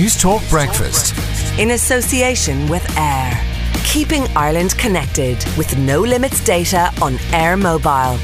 News Talk Breakfast. In association with Air. Keeping Ireland connected with no limits data on Air Mobile.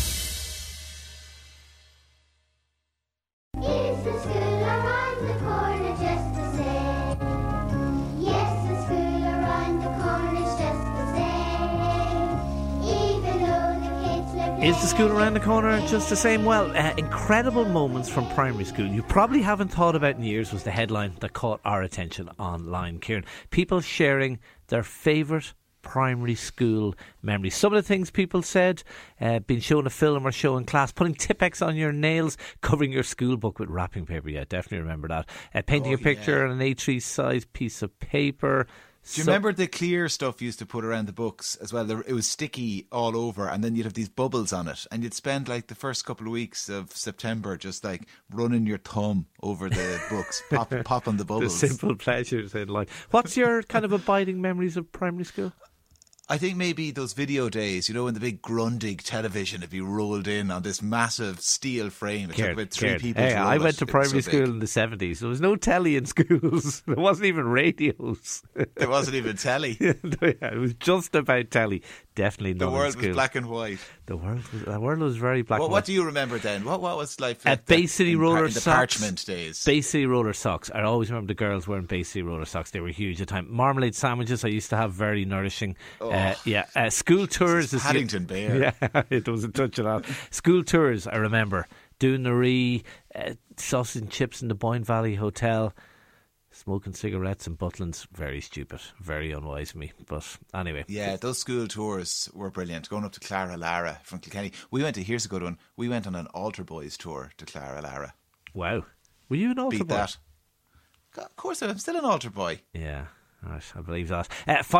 Is the school around the corner just the same? Well, incredible moments from primary school you probably haven't thought about in years was the headline that caught our attention online, Kieran. People sharing their favourite primary school memories. Some of the things people said, being shown a film or show in class, putting Tipp-Ex on your nails, covering your school book with wrapping paper. Yeah, definitely remember that. Painting a picture on an A3 size piece of paper. Do you remember the clear stuff you used to put around the books as well? It was sticky all over, and then you'd have these bubbles on it, and you'd spend like the first couple of weeks of September just like running your thumb over the books, popping the bubbles. The simple pleasures in life. What's your kind of abiding memories of primary school? I think maybe those video days, when the big Grundig television would be rolled in on this massive steel frame. It took about three people to roll I went to it. primary school in the 70s. There was no telly in schools. There wasn't even radios. There wasn't even telly. It was just about telly. Definitely not. The world was black and white. The world was very black and white. What do you remember then? What was life like Bay City roller in the socks? parchment days? Bay City roller socks. I always remember the girls wearing Bay City roller socks. They were huge at the time. Marmalade sandwiches I used to have, very nourishing. School tours. Paddington Bear. Yeah, it was a touch of that. School tours, I remember. Doonaree, sausage and chips in the Boyne Valley Hotel. Smoking cigarettes and Butlins, very stupid, very unwise of me. But anyway. Yeah, those school tours were brilliant. Going up to Clara Lara from Kilkenny. Here's a good one. We went on an Altar Boys tour to Clara Lara. Wow. Were you an Altar Boy? Beat that. Of course, I'm still an Altar Boy. Yeah, right, I believe that.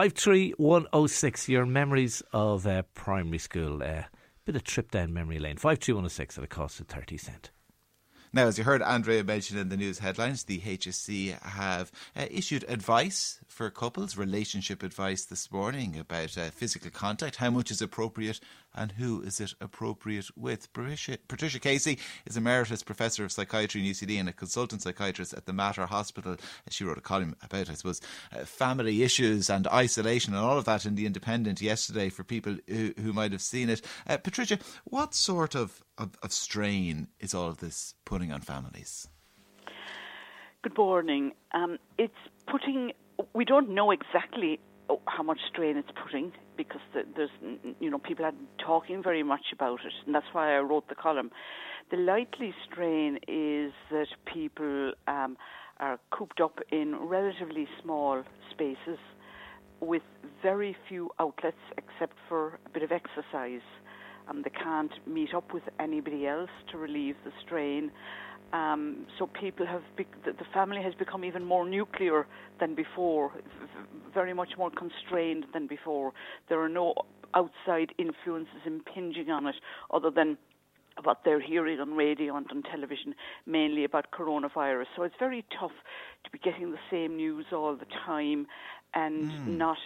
53106, your memories of primary school. Bit of trip down memory lane. 53106 at a cost of 30 cents. Now, as you heard Andrea mention in the news headlines, the HSC have issued advice for couples, relationship advice this morning about physical contact, how much is appropriate and who is it appropriate with. Patricia Casey is Emeritus Professor of Psychiatry in UCD and a consultant psychiatrist at the Mater Hospital. She wrote a column about, I suppose, family issues and isolation and all of that in The Independent yesterday for people who might have seen it. Patricia, what sort of strain is all of this putting on families? Good morning. It's putting. We don't know exactly how much strain it's putting because there's people aren't talking very much about it, and that's why I wrote the column. The likely strain is that people are cooped up in relatively small spaces with very few outlets except for a bit of exercise. They can't meet up with anybody else to relieve the strain. So people the family has become even more nuclear than before, very much more constrained than before. There are no outside influences impinging on it other than what they're hearing on radio and on television, mainly about coronavirus. So it's very tough to be getting the same news all the time and not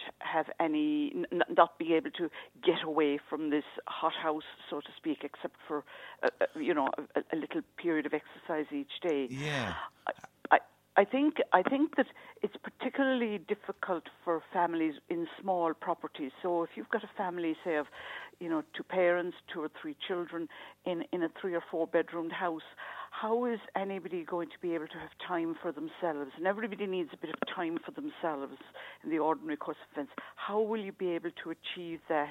be able to get away from this hothouse, so to speak, except for a little period of exercise each day. Yeah. I think that it's particularly difficult for families in small properties. So if you've got a family, say of, two parents, 2 or 3 children in a 3 or 4 bedroomed house, how is anybody going to be able to have time for themselves? And everybody needs a bit of time for themselves in the ordinary course of events. How will you be able to achieve that?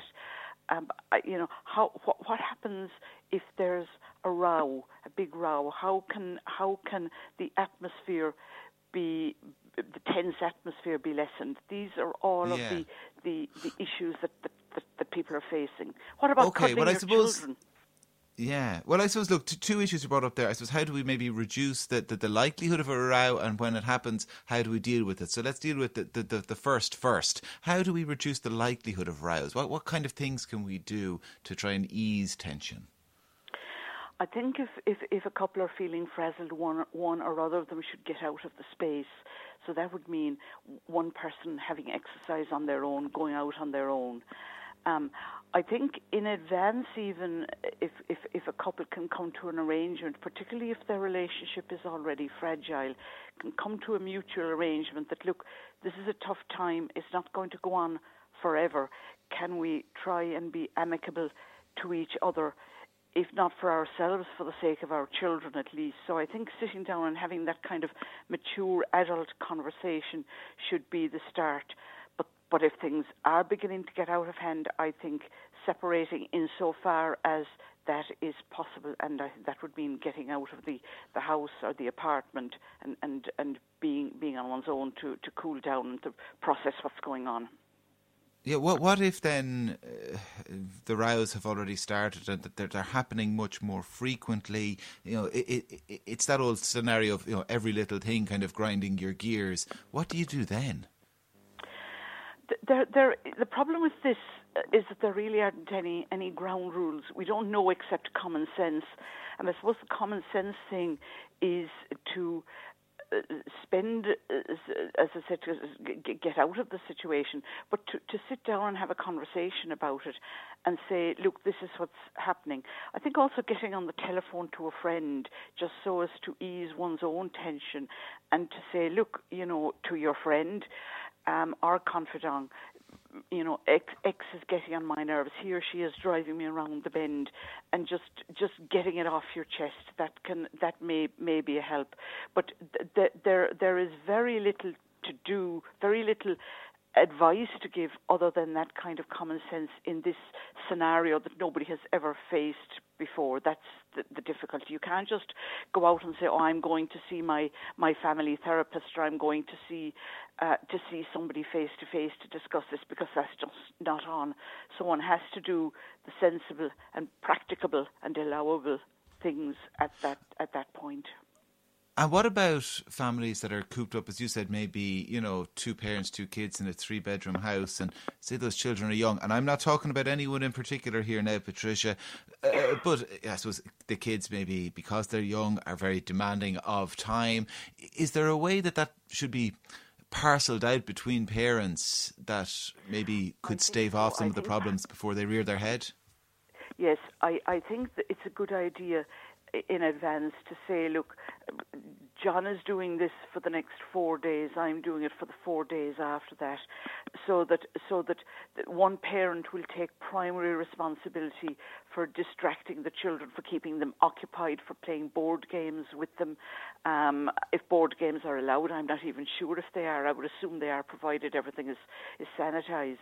What happens if there's a row, a big row? How can the atmosphere the tense atmosphere be lessened? These are all of the issues that people are facing. What about cuddling your children? Yeah, well, I suppose, look, two issues you brought up there. I suppose, how do we maybe reduce the likelihood of a row, and when it happens, how do we deal with it? So let's deal with the first. How do we reduce the likelihood of rows? What kind of things can we do to try and ease tension? I think if a couple are feeling frazzled, one or other of them should get out of the space. So that would mean one person having exercise on their own, going out on their own. I think in advance, even if a couple can come to an arrangement, particularly if their relationship is already fragile, can come to a mutual arrangement that, look, this is a tough time, it's not going to go on forever. Can we try and be amicable to each other, if not for ourselves, for the sake of our children at least? So I think sitting down and having that kind of mature adult conversation should be the start. But if things are beginning to get out of hand, I think separating insofar as that is possible, and that would mean getting out of the house or the apartment and being on one's own to cool down and to process what's going on. Yeah, what if then the rows have already started and that they're happening much more frequently? You know, it's that old scenario of, you know, every little thing kind of grinding your gears. What do you do then? The problem with this is that there really aren't any ground rules. We don't know except common sense. And I suppose the common sense thing is to spend, as I said, to get out of the situation, but to sit down and have a conversation about it and say, look, this is what's happening. I think also getting on the telephone to a friend just so as to ease one's own tension and to say, look, you know, to your friend, our confidant, you know, X is getting on my nerves. He or she is driving me around the bend, and just getting it off your chest. That may be a help. But there is very little to do, very little advice to give other than that kind of common sense in this scenario that nobody has ever faced before. That's the difficulty. You can't just go out and say, oh, I'm going to see my family therapist, or I'm going to see somebody face to face to discuss this, because that's just not on. So one has to do the sensible and practicable and allowable things at that point. And what about families that are cooped up, as you said, maybe, you know, 2 parents, 2 kids in a 3-bedroom house, and say those children are young? And I'm not talking about anyone in particular here now, Patricia, but I suppose the kids maybe, because they're young, are very demanding of time. Is there a way that should be parcelled out between parents that maybe could stave off some of the problems before they rear their head? Yes, I think that it's a good idea in advance to say, look, John is doing this for the next 4 days, I'm doing it for the 4 days after that, so that one parent will take primary responsibility for distracting the children, for keeping them occupied, for playing board games with them. If board games are allowed, I'm not even sure if they are. I would assume they are, provided everything is sanitized.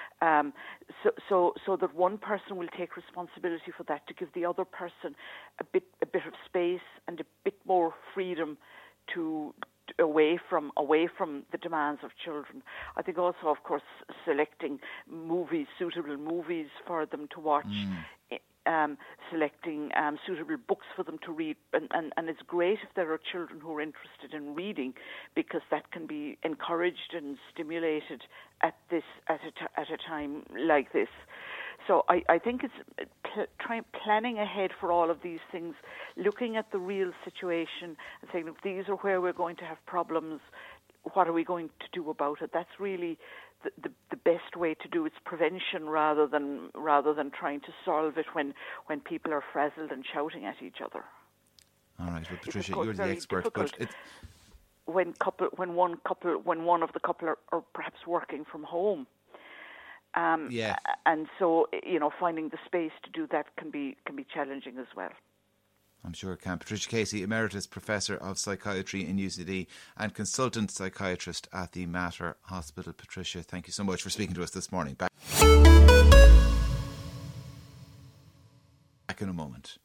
So that one person will take responsibility for that, to give the other person a bit of space and a bit more freedom to away from the demands of children. I think also, of course, selecting suitable movies for them to watch, selecting suitable books for them to read, and it's great if there are children who are interested in reading, because that can be encouraged and stimulated at a time like this. So I think it's planning ahead for all of these things, looking at the real situation and saying, look, these are where we're going to have problems. What are we going to do about it? That's really the best way to do. It's prevention rather than trying to solve it when people are frazzled and shouting at each other. All right, well, Patricia, you're the expert, but when one of the couple are perhaps working from home. And so, you know, finding the space to do that can be challenging as well. I'm sure it can. Patricia Casey, Emeritus Professor of Psychiatry in UCD and Consultant Psychiatrist at the Mater Hospital. Patricia, thank you so much for speaking to us this morning. Back in a moment.